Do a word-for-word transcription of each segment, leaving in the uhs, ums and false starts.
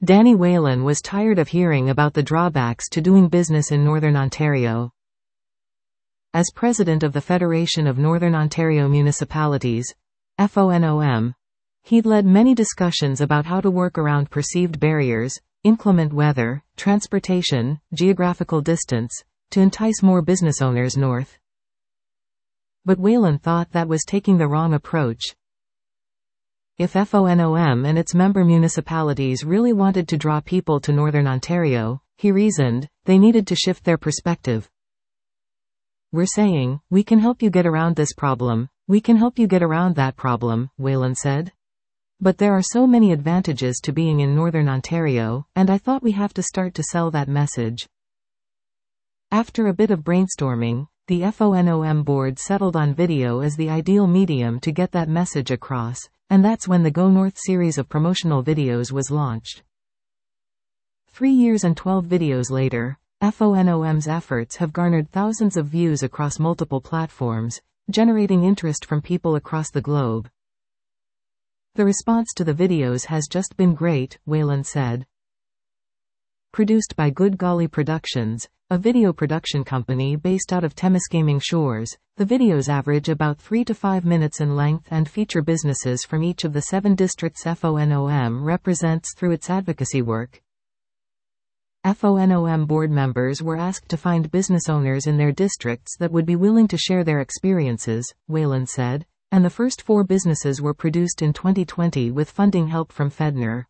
Danny Whelan was tired of hearing about the drawbacks to doing business in Northern Ontario. As president of the Federation of Northern Ontario Municipalities, F O N O M, he'd led many discussions about how to work around perceived barriers, inclement weather, transportation, geographical distance, to entice more business owners north. But Whelan thought that was taking the wrong approach. If F O N O M and its member municipalities really wanted to draw people to Northern Ontario, he reasoned, they needed to shift their perspective. We're saying, we can help you get around this problem, we can help you get around that problem, Whelan said. But there are so many advantages to being in Northern Ontario, and I thought we have to start to sell that message. After a bit of brainstorming, the F O N O M board settled on video as the ideal medium to get that message across, and that's when the Go North series of promotional videos was launched. Three years and twelve videos later, F O N O M's efforts have garnered thousands of views across multiple platforms, generating interest from people across the globe. The response to the videos has just been great, Whelan said. Produced by Good Golly Productions, a video production company based out of Temiskaming Shores, the videos average about three to five minutes in length and feature businesses from each of the seven districts F O N O M represents through its advocacy work. F O N O M board members were asked to find business owners in their districts that would be willing to share their experiences, Whelan said, and the first four businesses were produced in twenty twenty with funding help from Fedner.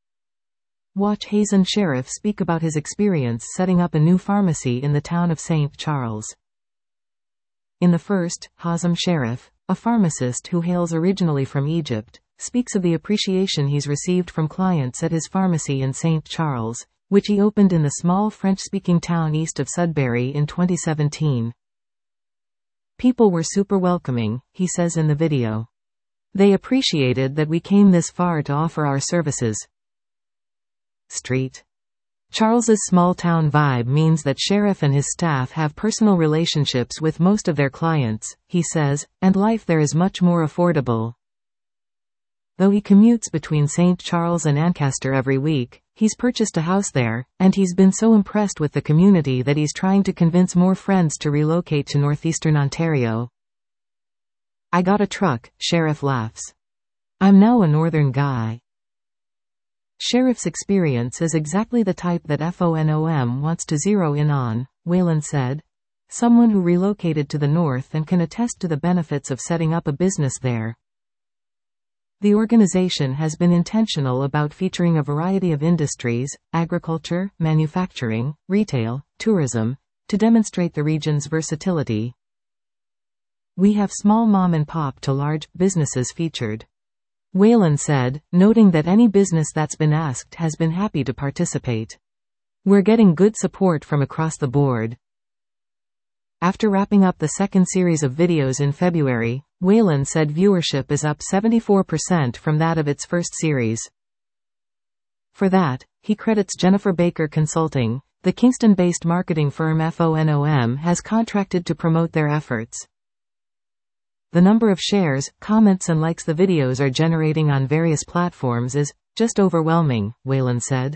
Watch Hazen Sheriff speak about his experience setting up a new pharmacy in the town of Saint Charles. In the first, Hazem Sheriff, a pharmacist who hails originally from Egypt, speaks of the appreciation he's received from clients at his pharmacy in Saint Charles, which he opened in the small French-speaking town east of Sudbury in twenty seventeen. People were super welcoming, he says in the video. They appreciated that we came this far to offer our services. Street. Charles's small-town vibe means that Sheriff and his staff have personal relationships with most of their clients, he says, and life there is much more affordable. Though he commutes between Saint Charles and Ancaster every week, he's purchased a house there, and he's been so impressed with the community that he's trying to convince more friends to relocate to northeastern Ontario. I got a truck, Sheriff laughs. I'm now a northern guy. Sheriff's experience is exactly the type that F O N O M wants to zero in on, Whelan said. Someone who relocated to the north and can attest to the benefits of setting up a business there. The organization has been intentional about featuring a variety of industries, agriculture, manufacturing, retail, tourism, to demonstrate the region's versatility. We have small mom-and-pop to large businesses featured. Whelan said, noting that any business that's been asked has been happy to participate. We're getting good support from across the board. After wrapping up the second series of videos in February, Whelan said viewership is up seventy-four percent from that of its first series. For that, he credits Jennifer Baker Consulting, the Kingston-based marketing firm F O N O M has contracted to promote their efforts. The number of shares, comments and likes the videos are generating on various platforms is just overwhelming, Whelan said.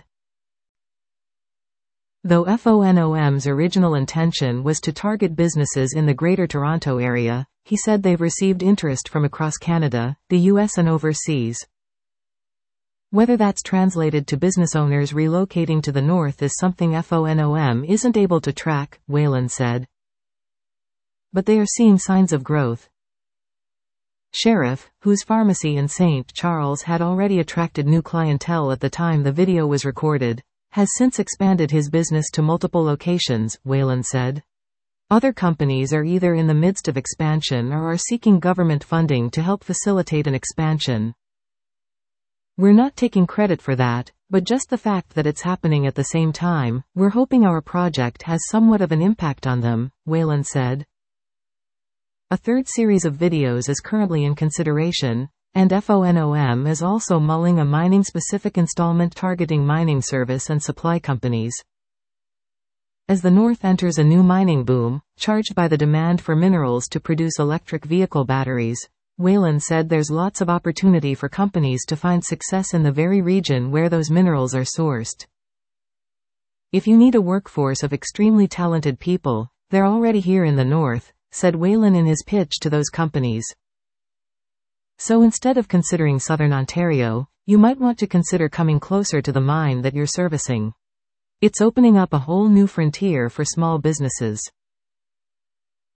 Though F O N O M's original intention was to target businesses in the Greater Toronto area, he said they've received interest from across Canada, the U S and overseas. Whether that's translated to business owners relocating to the north is something F O N O M isn't able to track, Whelan said. But they are seeing signs of growth. Sheriff, whose pharmacy in Saint Charles had already attracted new clientele at the time the video was recorded, has since expanded his business to multiple locations, Whelan said. Other companies are either in the midst of expansion or are seeking government funding to help facilitate an expansion. We're not taking credit for that, but just the fact that it's happening at the same time, we're hoping our project has somewhat of an impact on them, Whelan said. A third series of videos is currently in consideration, and F O N O M is also mulling a mining-specific installment targeting mining service and supply companies. As the North enters a new mining boom, charged by the demand for minerals to produce electric vehicle batteries, Whalen said there's lots of opportunity for companies to find success in the very region where those minerals are sourced. If you need a workforce of extremely talented people, they're already here in the north, said Whalen in his pitch to those companies. So instead of considering southern Ontario, you might want to consider coming closer to the mine that you're servicing. It's opening up a whole new frontier for small businesses.